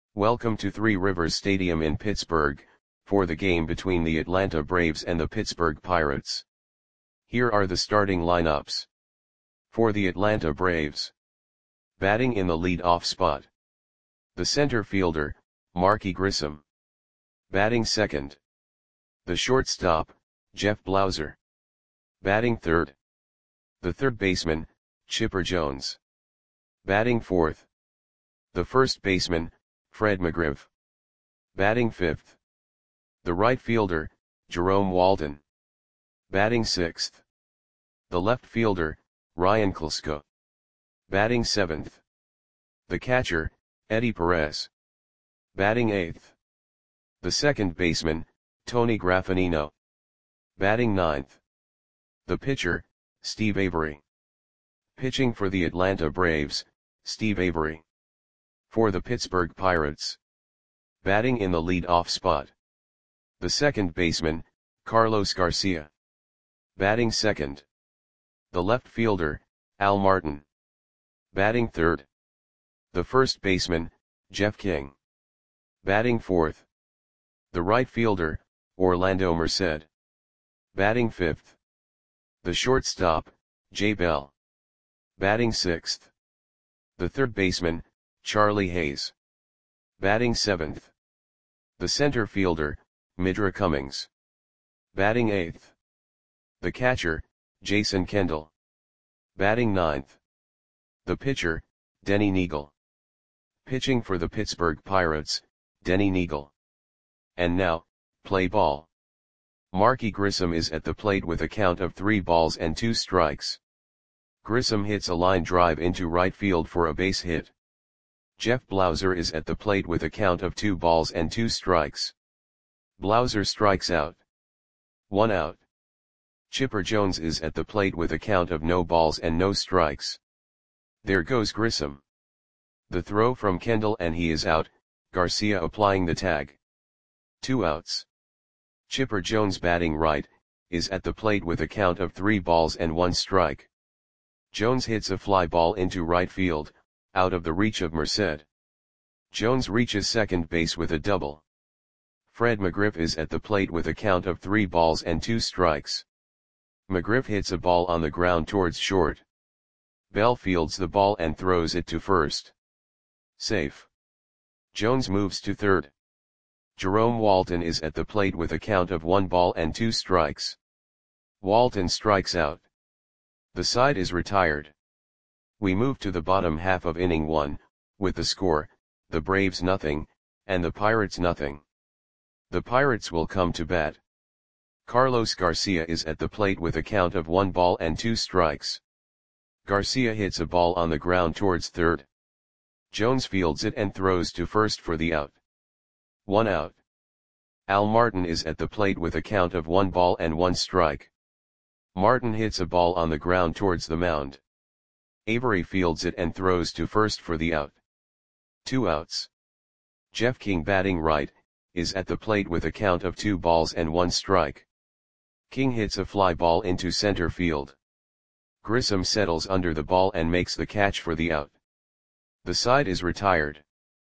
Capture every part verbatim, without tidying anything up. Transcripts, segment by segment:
Welcome to Three Rivers Stadium in Pittsburgh, for the game between the Atlanta Braves and the Pittsburgh Pirates. Here are the starting lineups. For the Atlanta Braves. Batting in the lead-off spot. The center fielder, Marky Grissom. Batting second. The shortstop, Jeff Blauser. Batting third. The third baseman, Chipper Jones. Batting fourth. The first baseman, Fred McGriff. Batting fifth. The right fielder, Jerome Walton. Batting sixth. The left fielder, Ryan Klesko. Batting seventh. The catcher, Eddie Perez. Batting eighth. The second baseman, Tony Graffagnino. Batting ninth. The pitcher, Steve Avery. Pitching for the Atlanta Braves, Steve Avery. For the Pittsburgh Pirates. Batting in the lead-off spot. The second baseman, Carlos Garcia. Batting second. The left fielder, Al Martin. Batting third. The first baseman, Jeff King. Batting fourth. The right fielder, Orlando Merced. Batting fifth. The shortstop, Jay Bell. Batting sixth. The third baseman, Charlie Hayes. Batting seventh. The center fielder, Midra Cummings. Batting eighth. The catcher, Jason Kendall. Batting ninth. The pitcher, Denny Neagle. Pitching for the Pittsburgh Pirates, Denny Neagle. And now, play ball. Marky Grissom is at the plate with a count of three balls and two strikes. Grissom hits a line drive into right field for a base hit. Jeff Blauser is at the plate with a count of two balls and two strikes. Blauser strikes out. One out. Chipper Jones is at the plate with a count of no balls and no strikes. There goes Grissom. The throw from Kendall and he is out, Garcia applying the tag. Two outs. Chipper Jones batting right, is at the plate with a count of three balls and one strike. Jones hits a fly ball into right field, out of the reach of Merced. Jones reaches second base with a double. Fred McGriff is at the plate with a count of three balls and two strikes. McGriff hits a ball on the ground towards short. Bell fields the ball and throws it to first. Safe. Jones moves to third. Jerome Walton is at the plate with a count of one ball and two strikes. Walton strikes out. The side is retired. We move to the bottom half of inning one, with the score, the Braves nothing, and the Pirates nothing. The Pirates will come to bat. Carlos Garcia is at the plate with a count of one ball and two strikes. Garcia hits a ball on the ground towards third. Jones fields it and throws to first for the out. One out. Al Martin is at the plate with a count of one ball and one strike. Martin hits a ball on the ground towards the mound. Avery fields it and throws to first for the out. Two outs. Jeff King batting right, is at the plate with a count of two balls and one strike. King hits a fly ball into center field. Grissom settles under the ball and makes the catch for the out. The side is retired.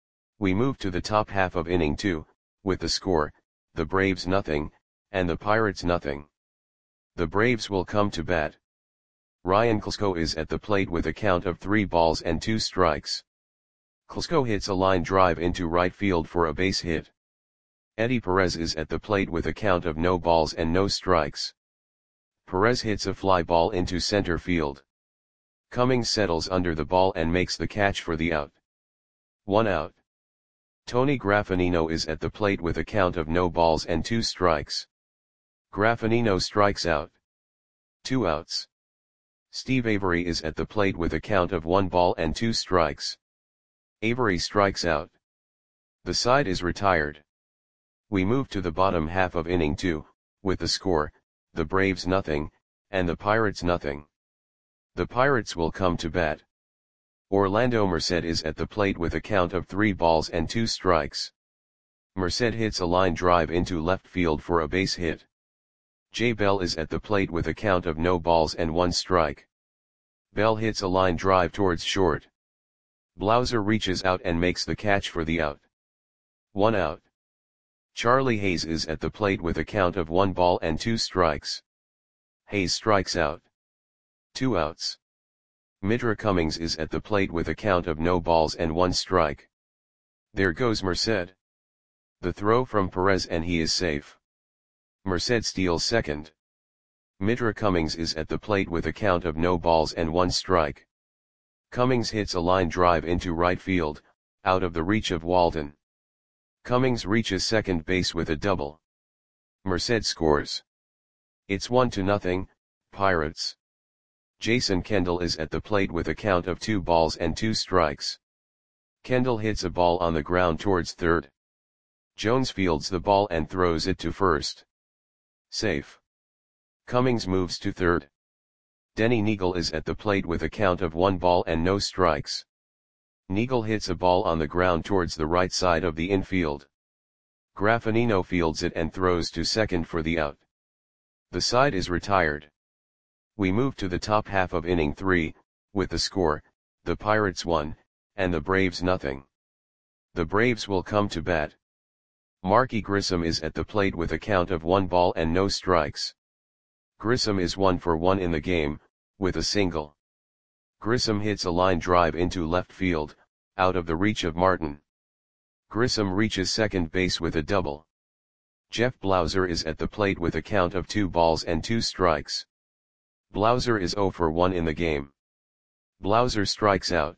We move to the top half of inning two, with the score, the Braves nothing, and the Pirates nothing. The Braves will come to bat. Ryan Klesko is at the plate with a count of three balls and two strikes. Klesko hits a line drive into right field for a base hit. Eddie Perez is at the plate with a count of no balls and no strikes. Perez hits a fly ball into center field. Cummings settles under the ball and makes the catch for the out. One out. Tony Graffagnino is at the plate with a count of no balls and two strikes. Graffagnino strikes out. Two outs. Steve Avery is at the plate with a count of one ball and two strikes. Avery strikes out. The side is retired. We move to the bottom half of inning two, with the score, the Braves nothing, and the Pirates nothing. The Pirates will come to bat. Orlando Merced is at the plate with a count of three balls and two strikes. Merced hits a line drive into left field for a base hit. Jay Bell is at the plate with a count of no balls and one strike. Bell hits a line drive towards short. Blauser reaches out and makes the catch for the out. one out. Charlie Hayes is at the plate with a count of one ball and two strikes. Hayes strikes out. Two outs. Mitra Cummings is at the plate with a count of no balls and one strike. There goes Merced. The throw from Perez and he is safe. Merced steals second. Mitra Cummings is at the plate with a count of no balls and one strike. Cummings hits a line drive into right field, out of the reach of Walton. Cummings reaches second base with a double. Merced scores. It's one to nothing, Pirates. Jason Kendall is at the plate with a count of two balls and two strikes. Kendall hits a ball on the ground towards third. Jones fields the ball and throws it to first. Safe. Cummings moves to third. Denny Neagle is at the plate with a count of one ball and no strikes. Neagle hits a ball on the ground towards the right side of the infield. Graffinino fields it and throws to second for the out. The side is retired. We move to the top half of inning three, with the score, the Pirates one, and the Braves nothing. The Braves will come to bat. Marky Grissom is at the plate with a count of one ball and no strikes. Grissom is one for one in the game, with a single. Grissom hits a line drive into left field, out of the reach of Martin. Grissom reaches second base with a double. Jeff Blauser is at the plate with a count of two balls and two strikes. Blauser is zero for one in the game. Blauser strikes out.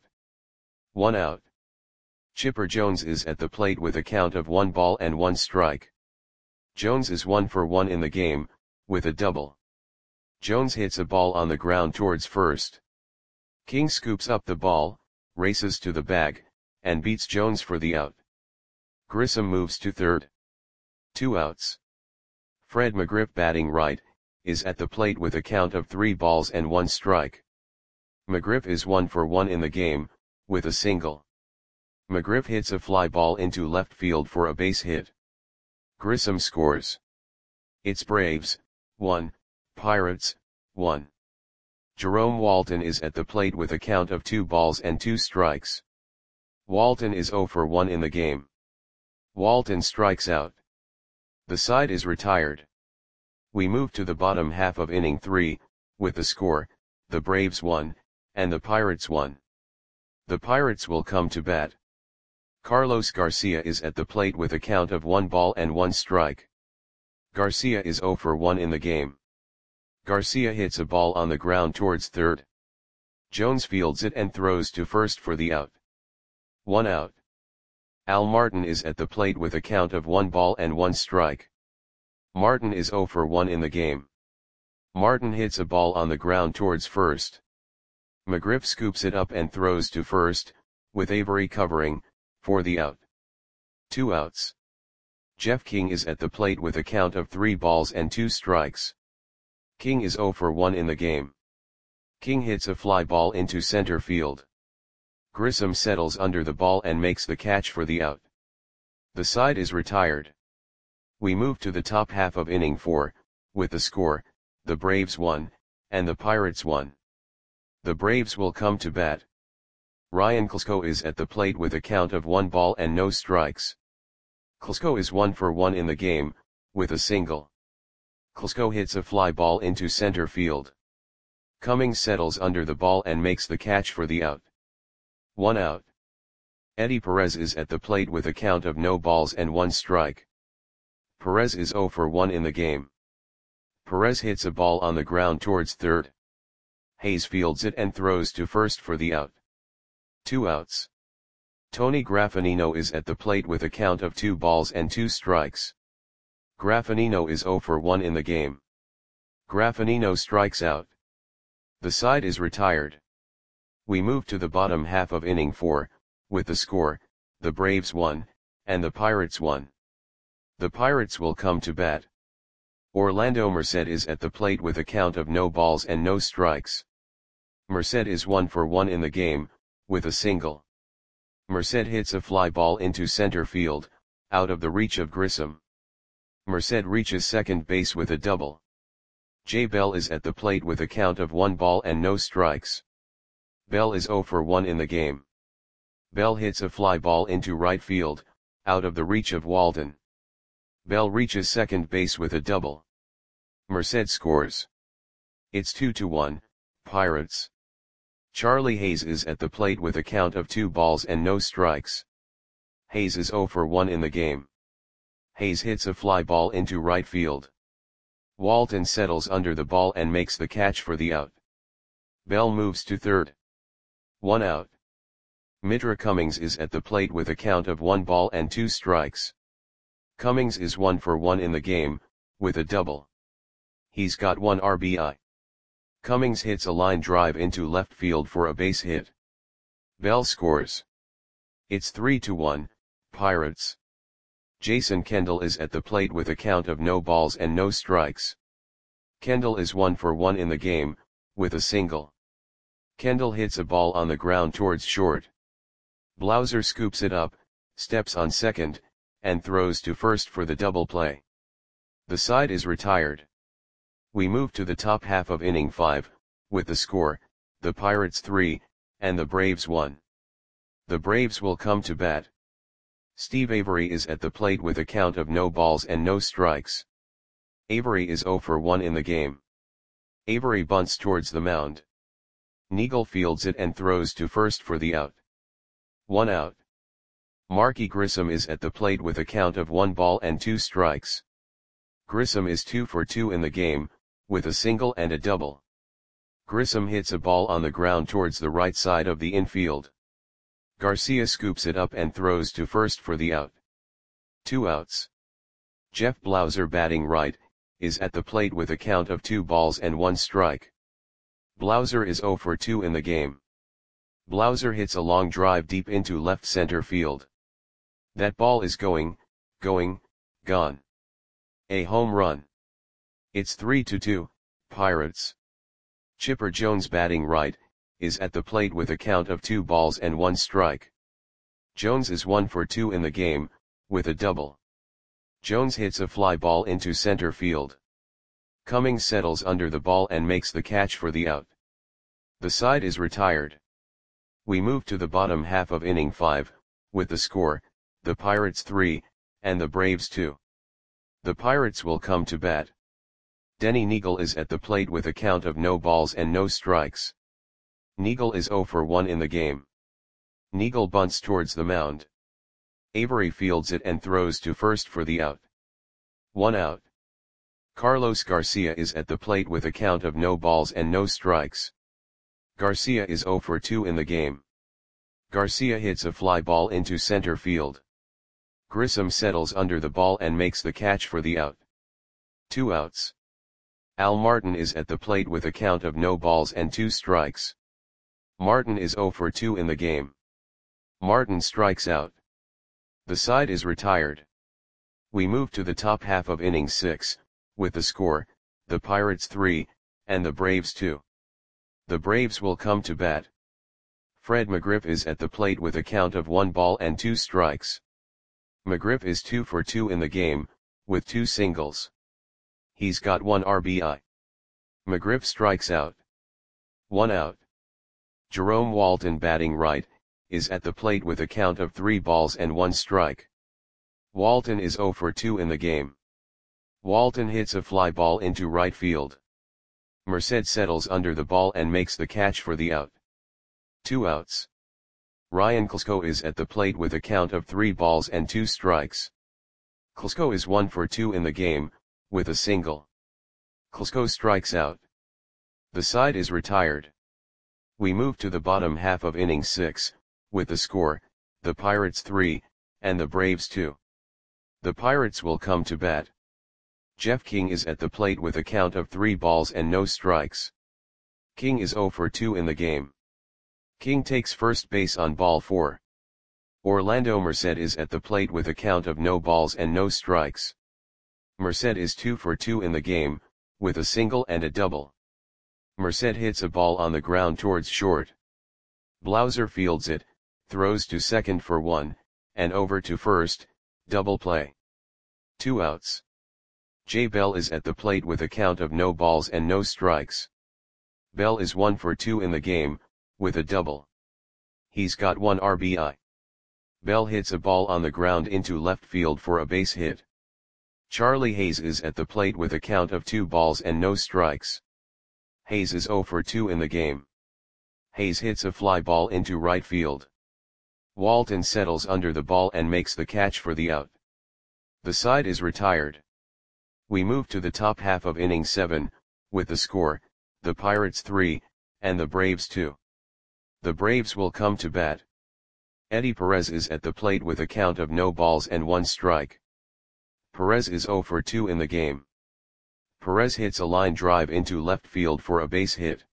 One out. Chipper Jones is at the plate with a count of one ball and one strike. Jones is one for one in the game, with a double. Jones hits a ball on the ground towards first. King scoops up the ball, races to the bag, and beats Jones for the out. Grissom moves to third. Two outs. Fred McGriff, batting right, is at the plate with a count of three balls and one strike. McGriff is one for one in the game, with a single. McGriff hits a fly ball into left field for a base hit. Grissom scores. It's Braves, one, Pirates, one. Jerome Walton is at the plate with a count of two balls and two strikes. Walton is zero for one in the game. Walton strikes out. The side is retired. We move to the bottom half of inning three, with the score, the Braves one, and the Pirates one. The Pirates will come to bat. Carlos Garcia is at the plate with a count of one ball and one strike. Garcia is zero for one in the game. Garcia hits a ball on the ground towards third. Jones fields it and throws to first for the out. One out. Al Martin is at the plate with a count of one ball and one strike. Martin is zero for one in the game. Martin hits a ball on the ground towards first. McGriff scoops it up and throws to first, with Avery covering, for the out. Two outs. Jeff King is at the plate with a count of three balls and two strikes. King is zero for one in the game. King hits a fly ball into center field. Grissom settles under the ball and makes the catch for the out. The side is retired. We move to the top half of inning four, with the score, the Braves one, and the Pirates one. The Braves will come to bat. Ryan Klesko is at the plate with a count of one ball and no strikes. Klesko is one for one in the game, with a single. Klesko hits a fly ball into center field. Cummings settles under the ball and makes the catch for the out. One out. Eddie Perez is at the plate with a count of no balls and one strike. Perez is zero for one in the game. Perez hits a ball on the ground towards third. Hayes fields it and throws to first for the out. Two outs. Tony Graffinino is at the plate with a count of two balls and two strikes. Graffinino is zero for one in the game. Graffinino strikes out. The side is retired. We move to the bottom half of inning four, with the score, the Braves one, and the Pirates one. The Pirates will come to bat. Orlando Merced is at the plate with a count of no balls and no strikes. Merced is one for one in the game, with a single. Merced hits a fly ball into center field, out of the reach of Grissom. Merced reaches second base with a double. Jay Bell is at the plate with a count of one ball and no strikes. Bell is zero for one in the game. Bell hits a fly ball into right field, out of the reach of Walton. Bell reaches second base with a double. Merced scores. It's two to one, Pirates. Charlie Hayes is at the plate with a count of two balls and no strikes. Hayes is zero for one in the game. Hayes hits a fly ball into right field. Walton settles under the ball and makes the catch for the out. Bell moves to third. One out. Mitra Cummings is at the plate with a count of one ball and two strikes. Cummings is one for one in the game, with a double. He's got one R B I. Cummings hits a line drive into left field for a base hit. Bell scores. It's three to one, Pirates. Jason Kendall is at the plate with a count of no balls and no strikes. Kendall is one for one in the game, with a single. Kendall hits a ball on the ground towards short. Blauser scoops it up, steps on second, and throws to first for the double play. The side is retired. We move to the top half of inning five, with the score, the Pirates three, and the Braves one. The Braves will come to bat. Steve Avery is at the plate with a count of no balls and no strikes. Avery is zero for one in the game. Avery bunts towards the mound. Neagle fields it and throws to first for the out. One out. Marky Grissom is at the plate with a count of one ball and two strikes. Grissom is two for two in the game, with a single and a double. Grissom hits a ball on the ground towards the right side of the infield. Garcia scoops it up and throws to first for the out. Two outs. Jeff Blauser, batting right, is at the plate with a count of two balls and one strike. Blauser is zero for two in the game. Blauser hits a long drive deep into left center field. That ball is going, going, gone. A home run. It's three to two, Pirates. Chipper Jones, batting right, is at the plate with a count of two balls and one strike. Jones is one for two in the game, with a double. Jones hits a fly ball into center field. Cummings settles under the ball and makes the catch for the out. The side is retired. We move to the bottom half of inning five, with the score, the Pirates three, and the Braves two. The Pirates will come to bat. Denny Neagle is at the plate with a count of no balls and no strikes. Neagle is zero for one in the game. Neagle bunts towards the mound. Avery fields it and throws to first for the out. One out. Carlos Garcia is at the plate with a count of no balls and no strikes. Garcia is zero for two in the game. Garcia hits a fly ball into center field. Grissom settles under the ball and makes the catch for the out. Two outs. Al Martin is at the plate with a count of no balls and two strikes. Martin is zero for two in the game. Martin strikes out. The side is retired. We move to the top half of inning six, with the score, the Pirates three, and the Braves two. The Braves will come to bat. Fred McGriff is at the plate with a count of one ball and two strikes. McGriff is two for two in the game, with two singles. He's got one R B I. McGriff strikes out. One out. Jerome Walton, batting right, is at the plate with a count of three balls and one strike. Walton is zero for two in the game. Walton hits a fly ball into right field. Merced settles under the ball and makes the catch for the out. Two outs. Ryan Klesko is at the plate with a count of three balls and two strikes. Klesko is one for two in the game, with a single. Klesko strikes out. The side is retired. We move to the bottom half of inning six, with the score, the Pirates three, and the Braves two. The Pirates will come to bat. Jeff King is at the plate with a count of three balls and no strikes. King is zero for two in the game. King takes first base on ball four. Orlando Merced is at the plate with a count of no balls and no strikes. Merced is two for two in the game, with a single and a double. Merced hits a ball on the ground towards short. Blauser fields it, throws to second for one, and over to first, double play. Two outs. Jay Bell is at the plate with a count of no balls and no strikes. Bell is one for two in the game, with a double. He's got one R B I. Bell hits a ball on the ground into left field for a base hit. Charlie Hayes is at the plate with a count of two balls and no strikes. Hayes is oh for two in the game. Hayes hits a fly ball into right field. Walton settles under the ball and makes the catch for the out. The side is retired. We move to the top half of inning seven, with the score, the Pirates three, and the Braves two. The Braves will come to bat. Eddie Perez is at the plate with a count of no balls and one strike. Perez is oh for two in the game. Perez hits a line drive into left field for a base hit.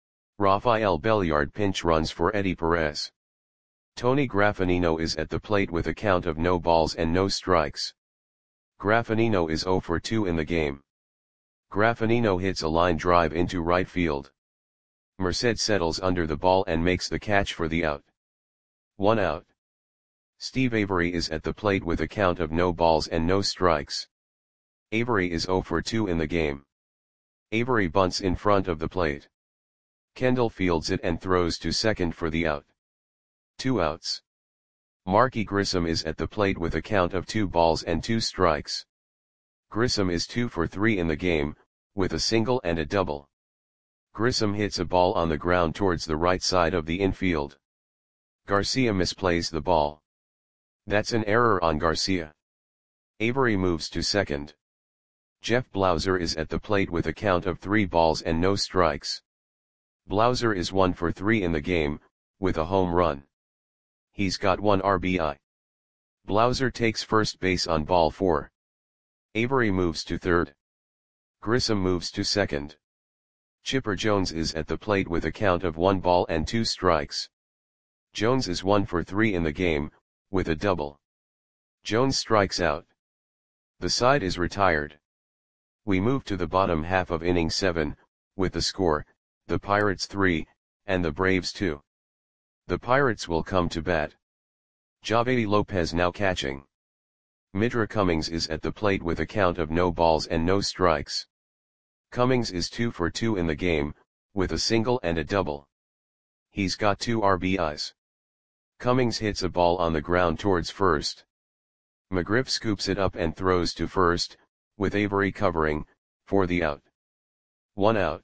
Rafael Belliard pinch runs for Eddie Perez. Tony Graffanino is at the plate with a count of no balls and no strikes. Graffanino is oh for two in the game. Graffanino hits a line drive into right field. Merced settles under the ball and makes the catch for the out. One out. Steve Avery is at the plate with a count of no balls and no strikes. Avery is oh for two in the game. Avery bunts in front of the plate. Kendall fields it and throws to second for the out. Two outs. Marky Grissom is at the plate with a count of two balls and two strikes. Grissom is two for three in the game, with a single and a double. Grissom hits a ball on the ground towards the right side of the infield. Garcia misplays the ball. That's an error on Garcia. Avery moves to second. Jeff Blauser is at the plate with a count of three balls and no strikes. Blauser is one for three in the game, with a home run. He's got one R B I. Blauser takes first base on ball four. Avery moves to third. Grissom moves to second. Chipper Jones is at the plate with a count of one ball and two strikes. Jones is one for three in the game, with a double. Jones strikes out. The side is retired. We move to the bottom half of inning seven, with the score, the Pirates three, and the Braves two. The Pirates will come to bat. Javy Lopez now catching. Midra Cummings is at the plate with a count of no balls and no strikes. Cummings is two for two in the game, with a single and a double. He's got two R B Is. Cummings hits a ball on the ground towards first. McGriff scoops it up and throws to first, with Avery covering, for the out. One out.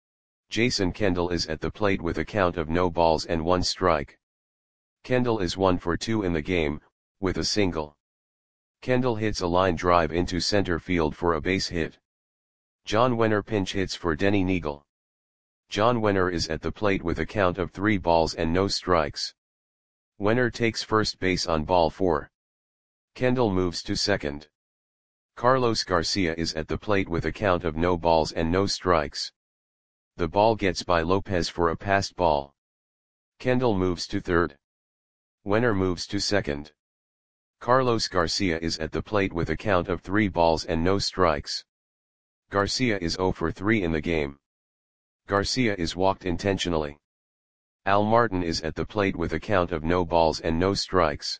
Jason Kendall is at the plate with a count of no balls and one strike. Kendall is one for two in the game, with a single. Kendall hits a line drive into center field for a base hit. John Wenner pinch hits for Denny Neagle. John Wenner is at the plate with a count of three balls and no strikes. Wenner takes first base on ball four. Kendall moves to second. Carlos Garcia is at the plate with a count of no balls and no strikes. The ball gets by Lopez for a passed ball. Kendall moves to third. Wenner moves to second. Carlos Garcia is at the plate with a count of three balls and no strikes. Garcia is oh for three in the game. Garcia is walked intentionally. Al Martin is at the plate with a count of no balls and no strikes.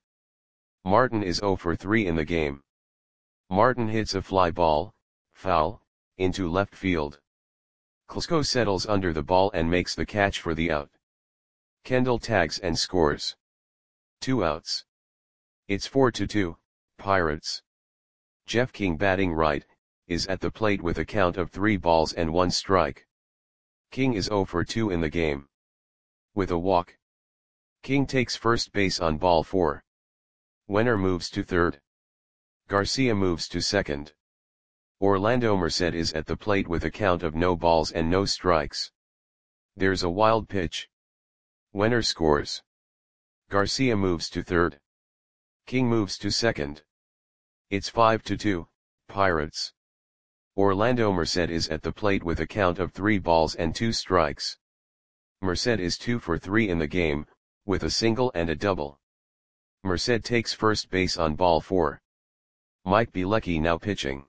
Martin is oh for three in the game. Martin hits a fly ball, foul, into left field. Klesko settles under the ball and makes the catch for the out. Kendall tags and scores. Two outs. It's four to two, Pirates. Jeff King batting right, is at the plate with a count of three balls and one strike. King is oh for two in the game. With a walk. King takes first base on ball four. Wenner moves to third. Garcia moves to second. Orlando Merced is at the plate with a count of no balls and no strikes. There's a wild pitch. Wenner scores. Garcia moves to third. King moves to second. It's five to two, Pirates. Orlando Merced is at the plate with a count of three balls and two strikes. Merced is two for three in the game, with a single and a double. Merced takes first base on ball four. Mike Bielecki now pitching.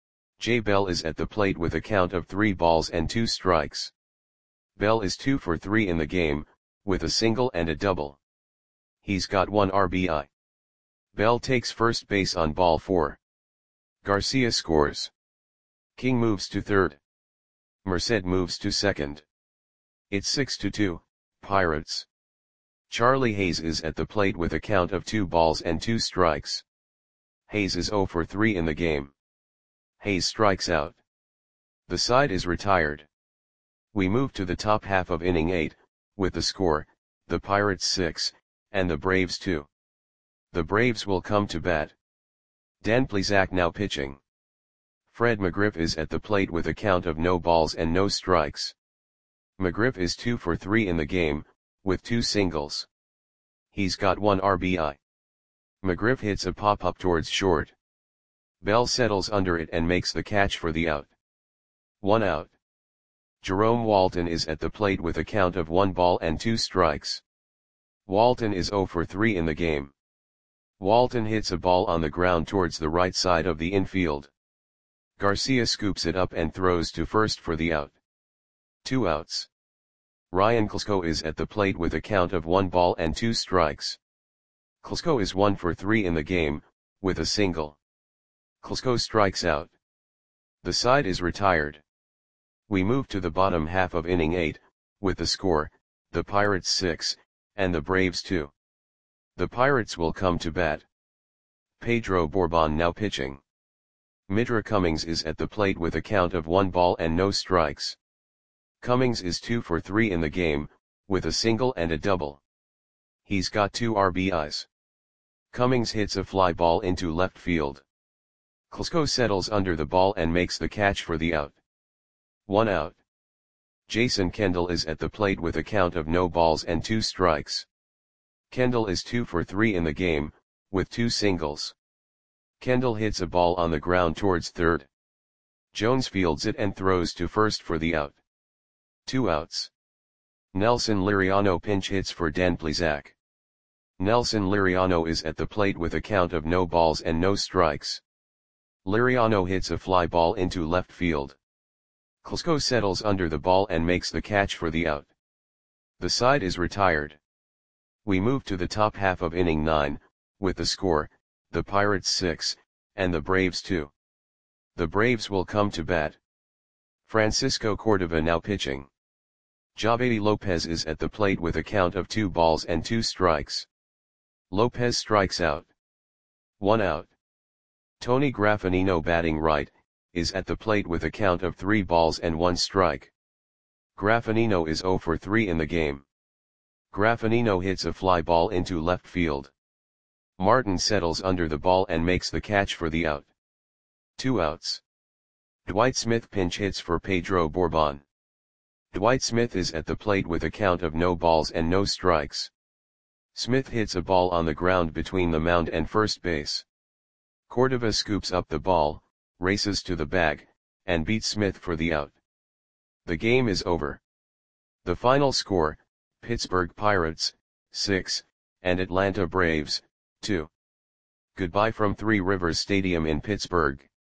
Jay Bell is at the plate with a count of three balls and two strikes. Bell is two for three in the game, with a single and a double. He's got one R B I. Bell takes first base on ball four. Garcia scores. King moves to third. Merced moves to second. It's six to two, Pirates. Charlie Hayes is at the plate with a count of two balls and two strikes. Hayes is zero for three in the game. Hayes strikes out. The side is retired. We move to the top half of inning eight, with the score, the Pirates six, and the Braves two. The Braves will come to bat. Dan Plesac now pitching. Fred McGriff is at the plate with a count of no balls and no strikes. McGriff is two for three in the game, with two singles. He's got one R B I. McGriff hits a pop-up towards short. Bell settles under it and makes the catch for the out. One out. Jerome Walton is at the plate with a count of one ball and two strikes. Walton is zero for three in the game. Walton hits a ball on the ground towards the right side of the infield. Garcia scoops it up and throws to first for the out. Two outs. Ryan Klesko is at the plate with a count of one ball and two strikes. Klesko is one for three in the game, with a single. Klesko strikes out. The side is retired. We move to the bottom half of inning eight, with the score, the Pirates six, and the Braves two. The Pirates will come to bat. Pedro Bourbon now pitching. Mitra Cummings is at the plate with a count of one ball and no strikes. Cummings is two for three in the game, with a single and a double. He's got two R B Is. Cummings hits a fly ball into left field. Klesko settles under the ball and makes the catch for the out. One out. Jason Kendall is at the plate with a count of no balls and two strikes. Kendall is two for three in the game, with two singles. Kendall hits a ball on the ground towards third. Jones fields it and throws to first for the out. Two outs. Nelson Liriano pinch hits for Dan Plesac. Nelson Liriano is at the plate with a count of no balls and no strikes. Liriano hits a fly ball into left field. Klesko settles under the ball and makes the catch for the out. The side is retired. We move to the top half of inning nine, with the score, the Pirates six, and the Braves two. The Braves will come to bat. Francisco Cordova now pitching. Javady Lopez is at the plate with a count of two balls and two strikes. Lopez strikes out. One out. Tony Graffinino batting right, is at the plate with a count of three balls and one strike. Graffinino is zero for three in the game. Graffinino hits a fly ball into left field. Martin settles under the ball and makes the catch for the out. Two outs. Dwight Smith pinch hits for Pedro Bourbon. Dwight Smith is at the plate with a count of no balls and no strikes. Smith hits a ball on the ground between the mound and first base. Cordova scoops up the ball, races to the bag, and beats Smith for the out. The game is over. The final score, Pittsburgh Pirates, six, and Atlanta Braves, two. Goodbye from Three Rivers Stadium in Pittsburgh.